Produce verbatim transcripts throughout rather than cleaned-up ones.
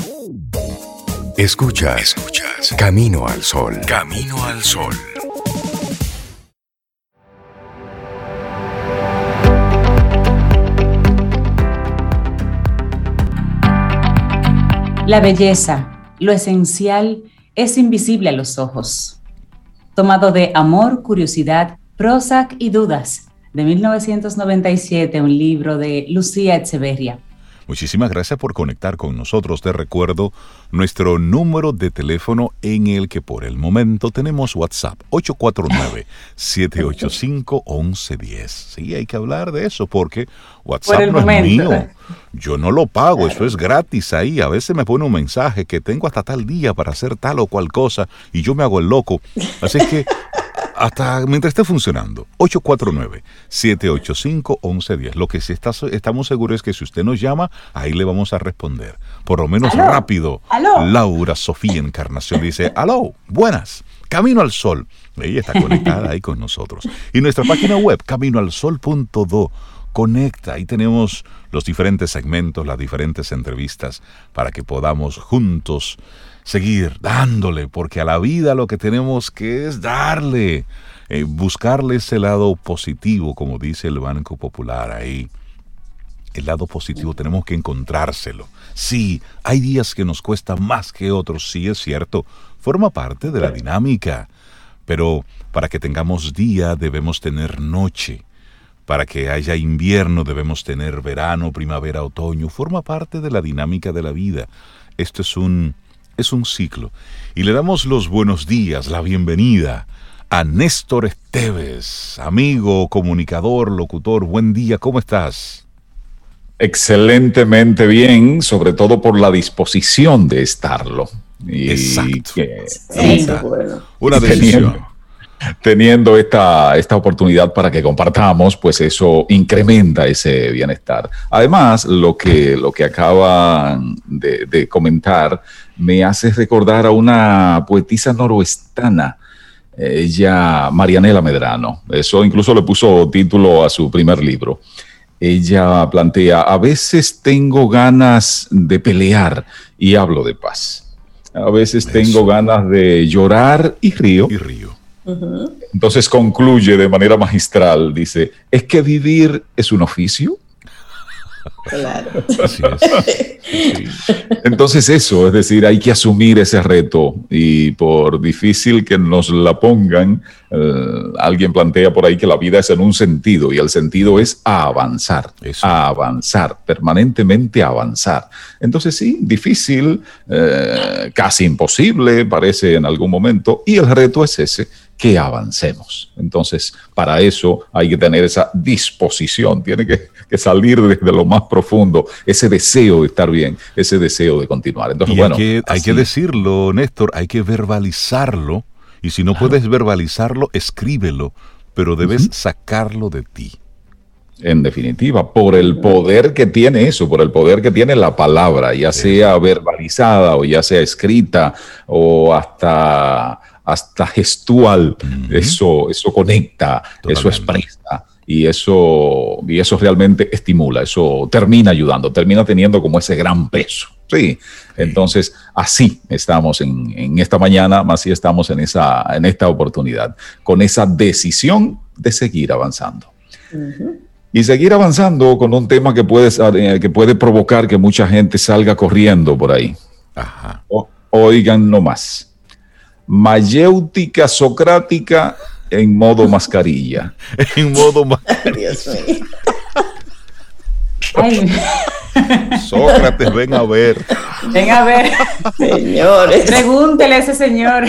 Escuchas, escuchas. Camino al Sol. Camino al Sol. La belleza, lo esencial, es invisible a los ojos. Tomado de Amor, Curiosidad, Prozac y Dudas, de mil novecientos noventa y siete, un libro de Lucía Echeverria. Muchísimas gracias por conectar con nosotros. Te recuerdo nuestro número de teléfono en el que por el momento tenemos WhatsApp, ocho cuatro nueve, siete ocho cinco, uno uno uno cero. Sí, hay que hablar de eso porque WhatsApp no momento. es mío. Yo no lo pago, eso es gratis ahí. A veces me pone un mensaje que tengo hasta tal día para hacer tal o cual cosa y yo me hago el loco. Así que hasta mientras esté funcionando, ocho cuatro nueve, siete ocho cinco, uno uno uno cero. Lo que sí está, estamos seguros es que si usted nos llama, ahí le vamos a responder. Por lo menos ¿Aló? rápido. ¿Aló? Laura Sofía Encarnación dice, aló, buenas, Camino al Sol. Ella está conectada ahí con nosotros. Y nuestra página web, camino al sol punto do. Conecta, ahí tenemos los diferentes segmentos, las diferentes entrevistas para que podamos juntos seguir dándole, porque a la vida lo que tenemos que es darle, eh, buscarle ese lado positivo, como dice el Banco Popular ahí. El lado positivo tenemos que encontrárselo. Sí, hay días que nos cuesta más que otros, sí es cierto, forma parte de la dinámica, pero para que tengamos día debemos tener noche. Para que haya invierno debemos tener verano, primavera, otoño. Forma parte de la dinámica de la vida. Esto es un, es un ciclo. Y le damos los buenos días, la bienvenida a Néstor Esteves, amigo, comunicador, locutor. Buen día, ¿cómo estás? Excelentemente bien, sobre todo por la disposición de estarlo. Y Exacto. Que, sí, bueno. Una decisión. Teniendo esta, esta oportunidad para que compartamos, pues eso incrementa ese bienestar. Además, lo que, lo que acaban de, de comentar me hace recordar a una poetisa noroestana, ella, Marianela Medrano. Eso incluso le puso título a su primer libro. Ella plantea, a veces tengo ganas de pelear y hablo de paz. A veces eso. Tengo ganas de llorar y río. Y río. Uh-huh. Entonces concluye de manera magistral, dice, ¿es que vivir es un oficio? Claro. Así es. Sí. Entonces eso, es decir, hay que asumir ese reto y por difícil que nos la pongan, eh, alguien plantea por ahí que la vida es en un sentido y el sentido es a avanzar, eso. a avanzar, permanentemente a avanzar. Entonces sí, difícil, eh, casi imposible parece en algún momento y el reto es ese, que avancemos. Entonces, para eso hay que tener esa disposición, tiene que, que salir desde lo más profundo, ese deseo de estar bien, ese deseo de continuar. Entonces, y bueno, hay que, hay que decirlo, Néstor, hay que verbalizarlo, y si no puedes verbalizarlo, escríbelo, pero debes uh-huh. sacarlo de ti. En definitiva, por el poder que tiene eso, por el poder que tiene la palabra, ya sea verbalizada o ya sea escrita o hasta... hasta gestual, uh-huh. eso, eso conecta, totalmente. Eso expresa y eso, y eso realmente estimula, eso termina ayudando, termina teniendo como ese gran peso. Sí, sí. Entonces así estamos en, en esta mañana, así estamos en, esa, en esta oportunidad, con esa decisión de seguir avanzando. Uh-huh. Y seguir avanzando con un tema que puede, que puede provocar que mucha gente salga corriendo por ahí. Ajá. O, oigan nomás. Mayéutica socrática en modo mascarilla. En modo mascarilla. Dios mío. Sócrates, ven a ver. Ven a ver. Señores. Pregúntele a ese señor.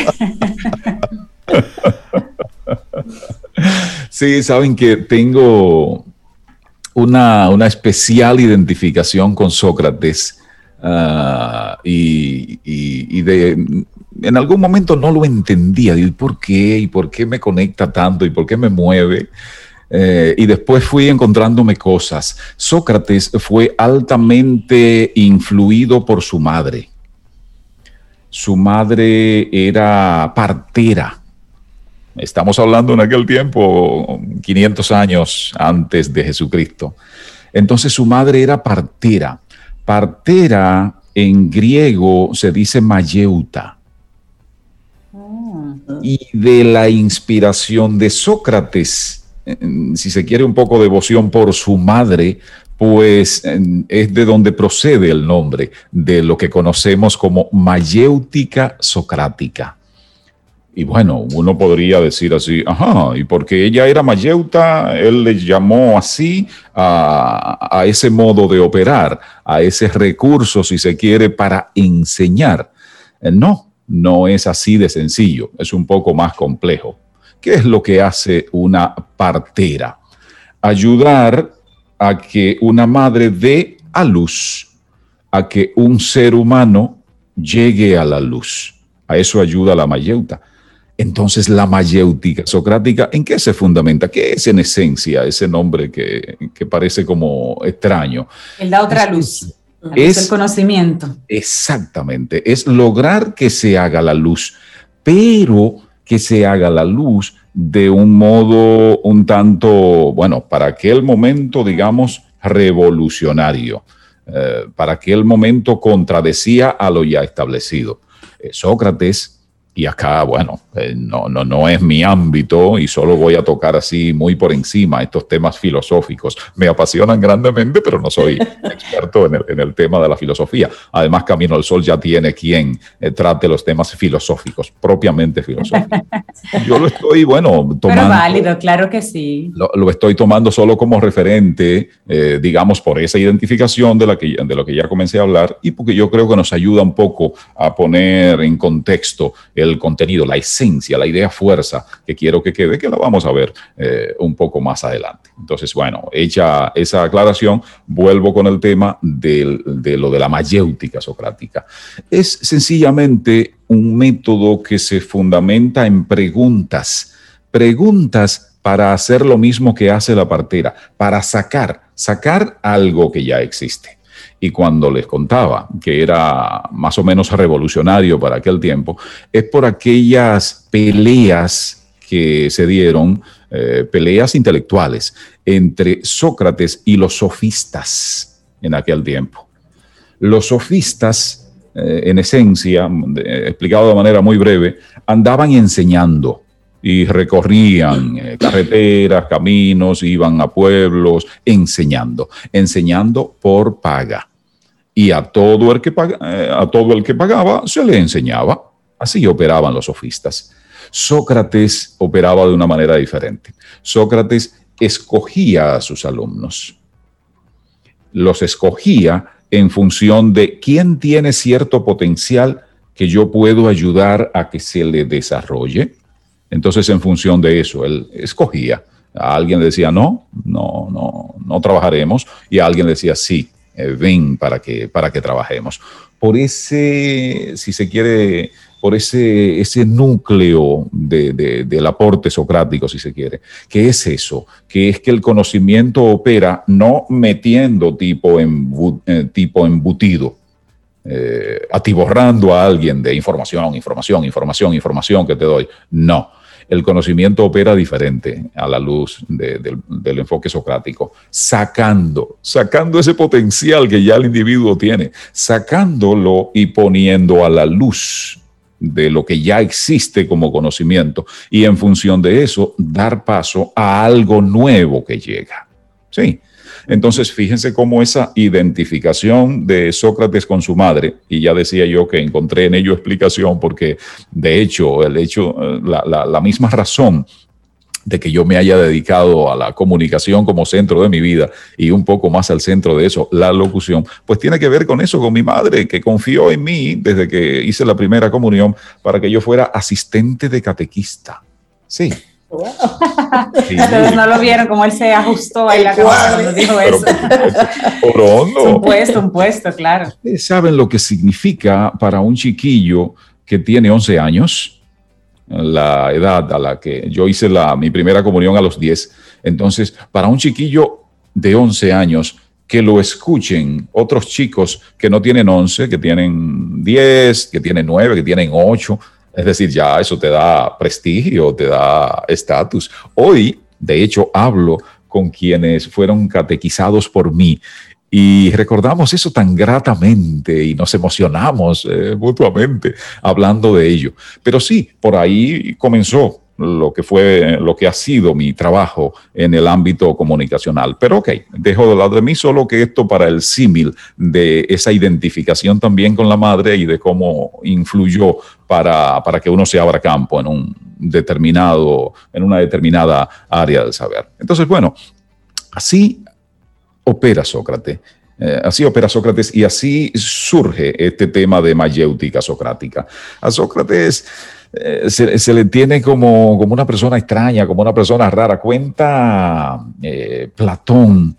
Sí, saben que tengo una, una especial identificación con Sócrates. Uh, y, y, y de, en algún momento no lo entendía, ¿y por qué? ¿Y por qué me conecta tanto? ¿Y por qué me mueve? Eh, y después fui encontrándome cosas. Sócrates fue altamente influido por su madre. Su madre era partera. Estamos hablando en aquel tiempo, quinientos años antes de Jesucristo. Entonces su madre era partera. Partera en griego se dice mayeuta. Y de la inspiración de Sócrates, si se quiere un poco devoción por su madre, pues es de donde procede el nombre de lo que conocemos como mayéutica socrática. Y bueno, uno podría decir así, ajá, y porque ella era mayeuta, él le llamó así a, a ese modo de operar, a ese recurso, si se quiere, para enseñar. No. No es así de sencillo, es un poco más complejo. ¿Qué es lo que hace una partera? Ayudar a que una madre dé a luz, a que un ser humano llegue a la luz. A eso ayuda la mayeuta. Entonces, la mayéutica socrática, ¿en qué se fundamenta? ¿Qué es en esencia ese nombre que, que parece como extraño? Él da otra luz. Es el conocimiento. Exactamente, es lograr que se haga la luz, pero que se haga la luz de un modo un tanto, bueno, para aquel momento, digamos, revolucionario, eh, para aquel momento contradecía a lo ya establecido. Eh, Sócrates, y acá, bueno, eh, no, no, no es mi ámbito y solo voy a tocar así muy por encima estos temas filosóficos. Me apasionan grandemente, pero no soy experto en el, en el tema de la filosofía. Además, Camino al Sol ya tiene quien eh, trate los temas filosóficos, propiamente filosóficos. Yo lo estoy, bueno, tomando... Pero válido, claro que sí. Lo, lo estoy tomando solo como referente, eh, digamos, por esa identificación de, la que, de lo que ya comencé a hablar y porque yo creo que nos ayuda un poco a poner en contexto el contenido, la esencia, la idea fuerza que quiero que quede, que la vamos a ver eh, un poco más adelante. Entonces, bueno, hecha esa aclaración, vuelvo con el tema de, de lo de la mayéutica socrática. Es sencillamente un método que se fundamenta en preguntas, preguntas para hacer lo mismo que hace la partera, para sacar, sacar algo que ya existe. Y cuando les contaba que era más o menos revolucionario para aquel tiempo, es por aquellas peleas que se dieron, eh, peleas intelectuales, entre Sócrates y los sofistas en aquel tiempo. Los sofistas, eh, en esencia, eh, explicado de manera muy breve, andaban enseñando y recorrían eh, carreteras, caminos, iban a pueblos, enseñando, enseñando por paga. Y a todo, el que paga, eh, a todo el que pagaba se le enseñaba. Así operaban los sofistas. Sócrates operaba de una manera diferente. Sócrates escogía a sus alumnos. Los escogía en función de quién tiene cierto potencial que yo puedo ayudar a que se le desarrolle. Entonces, en función de eso, él escogía. A alguien le decía, no, no, no, no trabajaremos. Y a alguien le decía, sí, eh, ven para que, para que trabajemos. Por ese, si se quiere, por ese, ese núcleo de, de, del aporte socrático, si se quiere. ¿Qué es eso? Que es que el conocimiento opera no metiendo tipo, embu, eh, tipo embutido. Eh, atiborrando a alguien de información, información, información, información que te doy. No. El conocimiento opera diferente a la luz de, de, del enfoque socrático, sacando, sacando ese potencial que ya el individuo tiene, sacándolo y poniendo a la luz de lo que ya existe como conocimiento y en función de eso dar paso a algo nuevo que llega. Sí. Entonces, fíjense cómo esa identificación de Sócrates con su madre, y ya decía yo que encontré en ello explicación, porque de hecho, el hecho, la, la, la misma razón de que yo me haya dedicado a la comunicación como centro de mi vida y un poco más al centro de eso, la locución, pues tiene que ver con eso, con mi madre, que confió en mí desde que hice la primera comunión para que yo fuera asistente de catequista. Sí. Wow. Sí. Ustedes no lo vieron como él se ajustó ahí la cabeza cuando dijo Pero, eso. Por hondo. Un puesto, un puesto, claro. Ustedes saben lo que significa para un chiquillo que tiene once años, la edad a la que yo hice la, mi primera comunión a los diez. Entonces, para un chiquillo de once años, que lo escuchen otros chicos que no tienen once, que tienen diez, que tienen nueve, que tienen ocho. Es decir, ya eso te da prestigio, te da estatus. Hoy, de hecho, hablo con quienes fueron catequizados por mí y recordamos eso tan gratamente y nos emocionamos eh, mutuamente hablando de ello. Pero sí, por ahí comenzó lo que fue, lo que ha sido mi trabajo en el ámbito comunicacional. Pero ok, dejo de lado de mí solo que esto para el símil de esa identificación también con la madre y de cómo influyó para, para que uno se abra campo en un determinado, en una determinada área del saber. Entonces, bueno, así opera Sócrates. Eh, así opera Sócrates y así surge este tema de mayéutica socrática. A Sócrates eh, se, se le tiene como, como una persona extraña, como una persona rara. Cuenta eh, Platón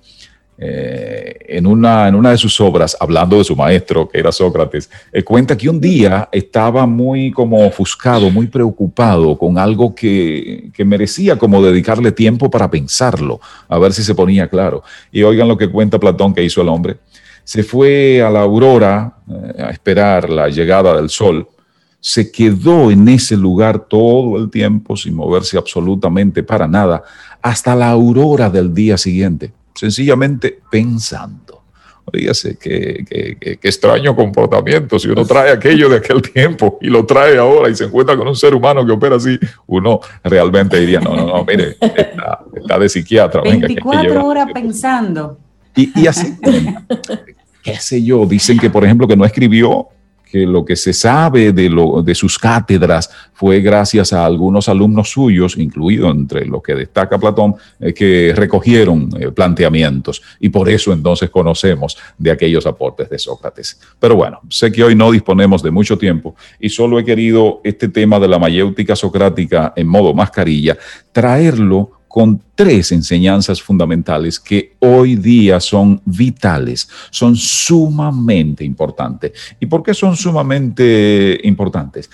eh, en, una, en una de sus obras, hablando de su maestro, que era Sócrates, eh, cuenta que un día estaba muy como ofuscado, muy preocupado con algo que, que merecía como dedicarle tiempo para pensarlo, a ver si se ponía claro. Y oigan lo que cuenta Platón que hizo el hombre. Se fue a la aurora eh, a esperar la llegada del sol. Se quedó en ese lugar todo el tiempo sin moverse absolutamente para nada hasta la aurora del día siguiente, sencillamente pensando. Oígase, qué, qué, qué, qué extraño comportamiento. Si uno trae aquello de aquel tiempo y lo trae ahora y se encuentra con un ser humano que opera así, uno realmente diría, no, no, no, mire, está, está de psiquiatra. veinticuatro venga, horas pensando. Y, y así, qué sé yo, dicen que, por ejemplo, que no escribió, que lo que se sabe de, lo, de sus cátedras fue gracias a algunos alumnos suyos, incluido entre los que destaca Platón, eh, que recogieron eh, planteamientos, y por eso entonces conocemos de aquellos aportes de Sócrates. Pero bueno, sé que hoy no disponemos de mucho tiempo y solo he querido este tema de la mayéutica socrática en modo mascarilla, traerlo con tres enseñanzas fundamentales que hoy día son vitales, son sumamente importantes. ¿Y por qué son sumamente importantes?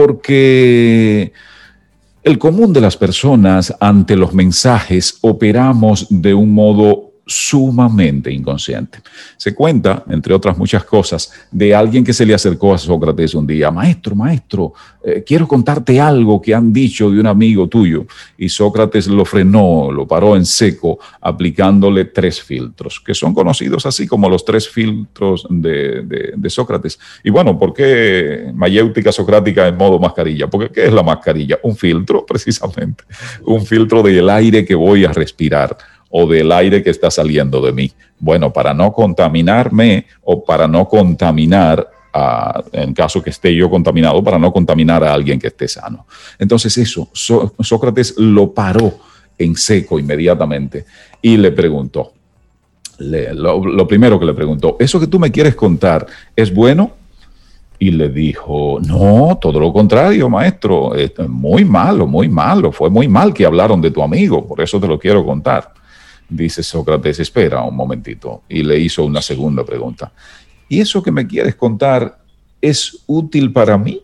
Porque el común de las personas ante los mensajes operamos de un modo sumamente inconsciente. Se cuenta, entre otras muchas cosas, de alguien que se le acercó a Sócrates un día. Maestro, maestro, eh, quiero contarte algo que han dicho de un amigo tuyo. Y Sócrates lo frenó, lo paró en seco, aplicándole tres filtros, que son conocidos así como los tres filtros de, de, de Sócrates. Y bueno, ¿por qué mayéutica socrática en modo mascarilla? Porque ¿qué es la mascarilla? Un filtro, precisamente. Un filtro del aire que voy a respirar o del aire que está saliendo de mí. Bueno, para no contaminarme o para no contaminar, a, en caso que esté yo contaminado, para no contaminar a alguien que esté sano. Entonces eso, So- Sócrates lo paró en seco inmediatamente y le preguntó, le, lo, lo primero que le preguntó, ¿eso que tú me quieres contar es bueno? Y le dijo, no, todo lo contrario, maestro, es muy malo, muy malo, fue muy mal que hablaron de tu amigo, por eso te lo quiero contar. Dice Sócrates, espera un momentito, y le hizo una segunda pregunta. ¿Y eso que me quieres contar es útil para mí?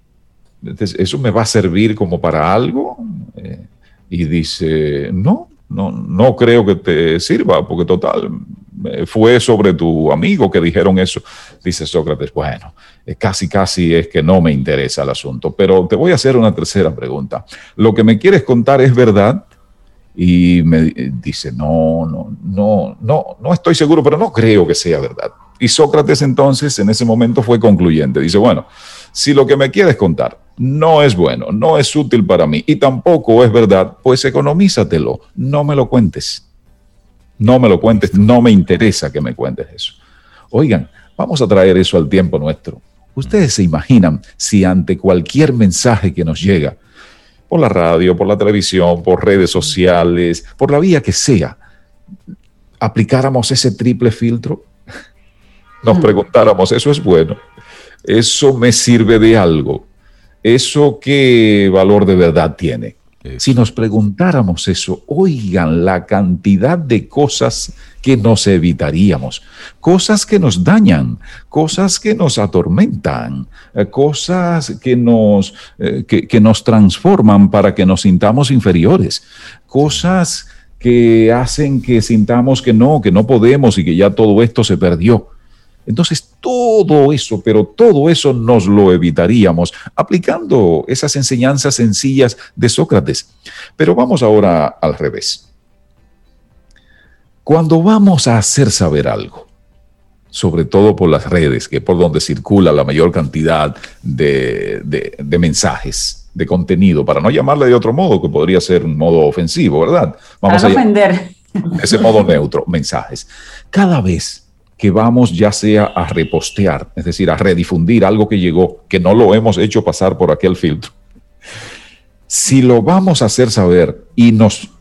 ¿Eso me va a servir como para algo? Eh, y dice, no, no, no creo que te sirva, porque total, fue sobre tu amigo que dijeron eso. Dice Sócrates, bueno, casi casi es que no me interesa el asunto, pero te voy a hacer una tercera pregunta. ¿Lo que me quieres contar es verdad? Y me dice, no, no, no, no, no estoy seguro, pero no creo que sea verdad. Y Sócrates entonces en ese momento fue concluyente. Dice, bueno, si lo que me quieres contar no es bueno, no es útil para mí y tampoco es verdad, pues economízatelo, no me lo cuentes. No me lo cuentes, no me interesa que me cuentes eso. Oigan, vamos a traer eso al tiempo nuestro. Ustedes se imaginan si ante cualquier mensaje que nos llega, por la radio, por la televisión, por redes sociales, por la vía que sea, aplicáramos ese triple filtro, nos preguntáramos, ¿eso es bueno? ¿Eso me sirve de algo? ¿Eso qué valor de verdad tiene? Si nos preguntáramos eso, oigan la cantidad de cosas que nos evitaríamos, cosas que nos dañan, cosas que nos atormentan, eh, cosas que nos, eh, que, que nos transforman para que nos sintamos inferiores, cosas que hacen que sintamos que no, que no podemos y que ya todo esto se perdió. Entonces, todo eso, pero todo eso nos lo evitaríamos aplicando esas enseñanzas sencillas de Sócrates. Pero vamos ahora al revés. Cuando vamos a hacer saber algo, sobre todo por las redes, que es por donde circula la mayor cantidad de, de, de mensajes, de contenido, para no llamarle de otro modo, que podría ser un modo ofensivo, ¿verdad? Vamos para a ofender. Ese modo neutro, mensajes. Cada vez que vamos ya sea a repostear, es decir, a redifundir algo que llegó, que no lo hemos hecho pasar por aquel filtro, si lo vamos a hacer saber y nos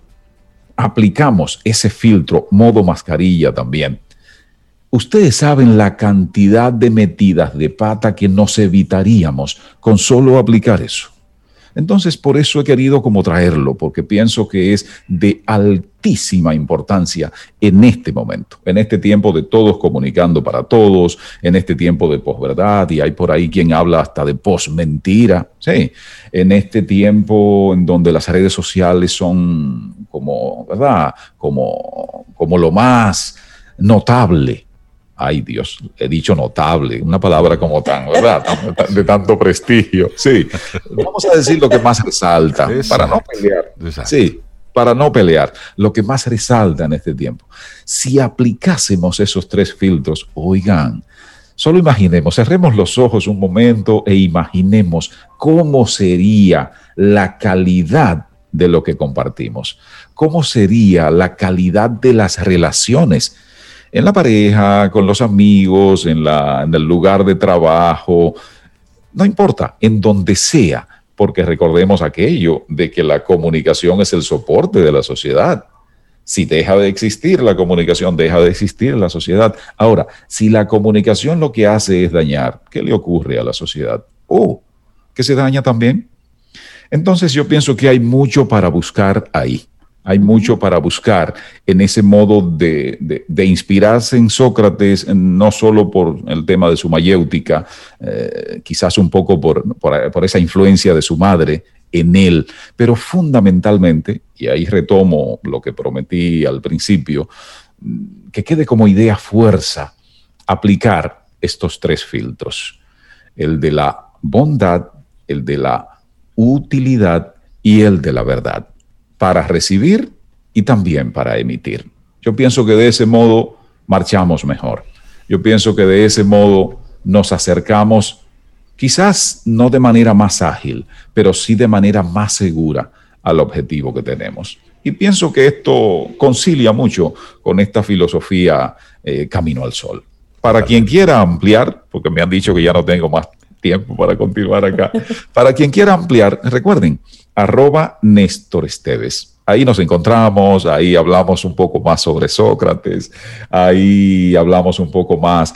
aplicamos ese filtro, modo mascarilla también, ustedes saben la cantidad de metidas de pata que nos evitaríamos con solo aplicar eso. Entonces, por eso he querido como traerlo, porque pienso que es de altísima importancia en este momento, en este tiempo de todos comunicando para todos, en este tiempo de posverdad, y hay por ahí quien habla hasta de posmentira, sí, en este tiempo en donde las redes sociales son como, ¿verdad?, como, como lo más notable. Ay, Dios, he dicho notable, una palabra como tan, ¿verdad?, de tanto prestigio. Sí, vamos a decir lo que más resalta, exacto, para no pelear. Exacto. Sí, para no pelear, lo que más resalta en este tiempo. Si aplicásemos esos tres filtros, oigan, solo imaginemos, cerremos los ojos un momento e imaginemos cómo sería la calidad de lo que compartimos, cómo sería la calidad de las relaciones en la pareja, con los amigos, en, la, en el lugar de trabajo, no importa, en donde sea, porque recordemos aquello de que la comunicación es el soporte de la sociedad. Si deja de existir la comunicación, deja de existir la sociedad. Ahora, si la comunicación lo que hace es dañar, ¿qué le ocurre a la sociedad? Oh, que se daña también. Entonces yo pienso que hay mucho para buscar ahí. Hay mucho para buscar en ese modo de, de, de inspirarse en Sócrates, no solo por el tema de su mayéutica, eh, quizás un poco por, por, por esa influencia de su madre en él, pero fundamentalmente, y ahí retomo lo que prometí al principio, que quede como idea fuerza aplicar estos tres filtros, el de la bondad, el de la utilidad y el de la verdad, para recibir y también para emitir. Yo pienso que de ese modo marchamos mejor. Yo pienso que de ese modo nos acercamos, quizás no de manera más ágil, pero sí de manera más segura al objetivo que tenemos. Y pienso que esto concilia mucho con esta filosofía eh, Camino al Sol. Para quien quiera ampliar, porque me han dicho que ya no tengo más tiempo para continuar acá, para quien quiera ampliar, recuerden, arroba Néstor Esteves. Ahí nos encontramos, ahí hablamos un poco más sobre Sócrates, ahí hablamos un poco más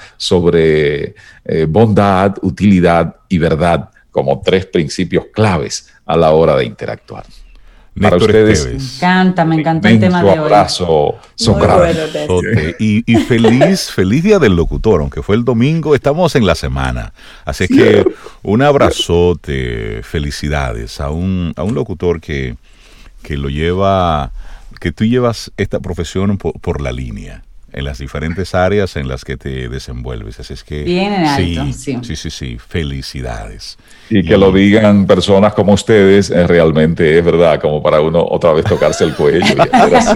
sobre eh, bondad, utilidad y verdad como tres principios claves a la hora de interactuar. Para Néstor ustedes, Esteves. Me encanta, me encantó el tema de hoy. Abrazo, Sócrates. Bueno, y, y feliz, feliz día del locutor, aunque fue el domingo, estamos en la semana. Así es que un abrazote, felicidades a un, a un locutor que, que lo lleva, que tú llevas esta profesión por, por la línea, en las diferentes áreas en las que te desenvuelves. Así es que bien en alto, sí, sí. sí, sí, sí, felicidades. Y que y, lo digan personas como ustedes, eh, realmente es verdad, como para uno otra vez tocarse el cuello. Y hacer así.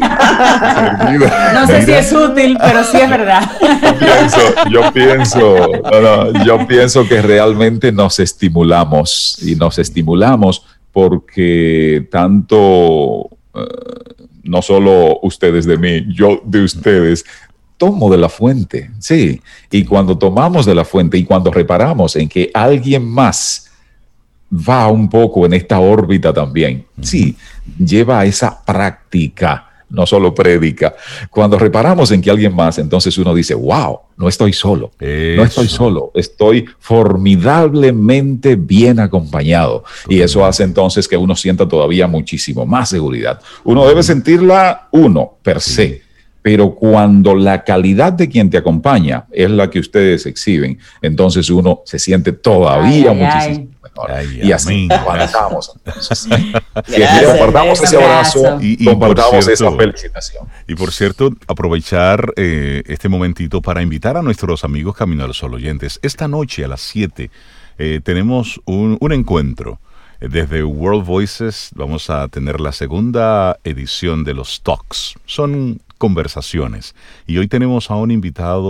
No sé si es útil, pero sí es verdad. Yo pienso, yo pienso, no, no, yo pienso que realmente nos estimulamos y nos estimulamos porque tanto, eh, no solo ustedes de mí, yo de ustedes, tomo de la fuente, sí. Y cuando tomamos de la fuente y cuando reparamos en que alguien más va un poco en esta órbita también, sí, lleva a esa práctica, no solo prédica. Cuando reparamos en que alguien más, entonces uno dice, wow, no estoy solo, eso. no estoy solo, estoy formidablemente bien acompañado. Y eso hace entonces que uno sienta todavía muchísimo más seguridad. Uno debe sentirla, uno, per se. Sí. Pero cuando la calidad de quien te acompaña es la que ustedes exhiben, entonces uno se siente todavía ay, muchísimo ay. mejor. Ay, y así compartamos. Entonces, compartamos ese abrazo y, y compartamos cierto, esa felicitación. Y por cierto, aprovechar eh, este momentito para invitar a nuestros amigos Camino al Sol oyentes. Esta noche a las siete eh, tenemos un, un encuentro. Desde World Voices vamos a tener la segunda edición de los Talks. Son conversaciones. Y hoy tenemos a un invitado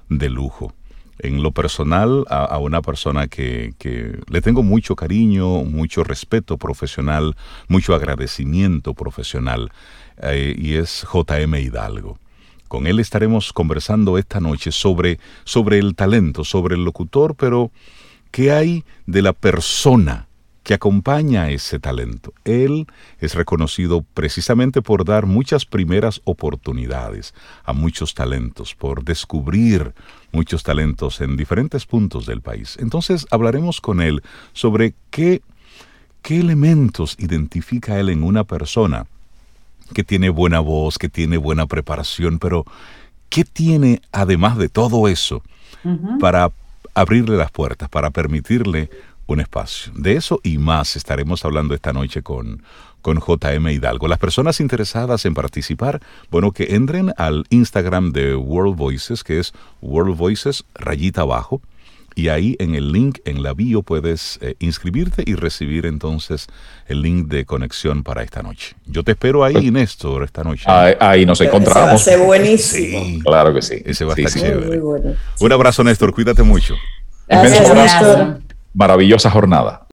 de lujo. En lo personal, a, a una persona que, que le tengo mucho cariño, mucho respeto profesional, mucho agradecimiento profesional, eh, y es J M Hidalgo. Con él estaremos conversando esta noche sobre, sobre el talento, sobre el locutor, pero ¿qué hay de la persona que acompaña a ese talento? Él es reconocido precisamente por dar muchas primeras oportunidades a muchos talentos, por descubrir muchos talentos en diferentes puntos del país. Entonces hablaremos con él sobre qué, qué elementos identifica él en una persona que tiene buena voz, que tiene buena preparación, pero ¿qué tiene además de todo eso uh-huh. para abrirle las puertas, para permitirle un espacio? De eso y más estaremos hablando esta noche con, con J M Hidalgo. Las personas interesadas en participar, bueno, que entren al Instagram de World Voices, que es World Voices rayita abajo, y ahí en el link, en la bio, puedes eh, inscribirte y recibir entonces el link de conexión para esta noche. Yo te espero ahí, Néstor, esta noche. Ahí, ahí nos encontramos. Ese va a ser buenísimo. Sí, claro que sí. Ese va a sí, estar sí. chévere. Muy bueno. Un abrazo, Néstor. Cuídate mucho. Gracias, Inmenso abrazo. Néstor. Maravillosa jornada.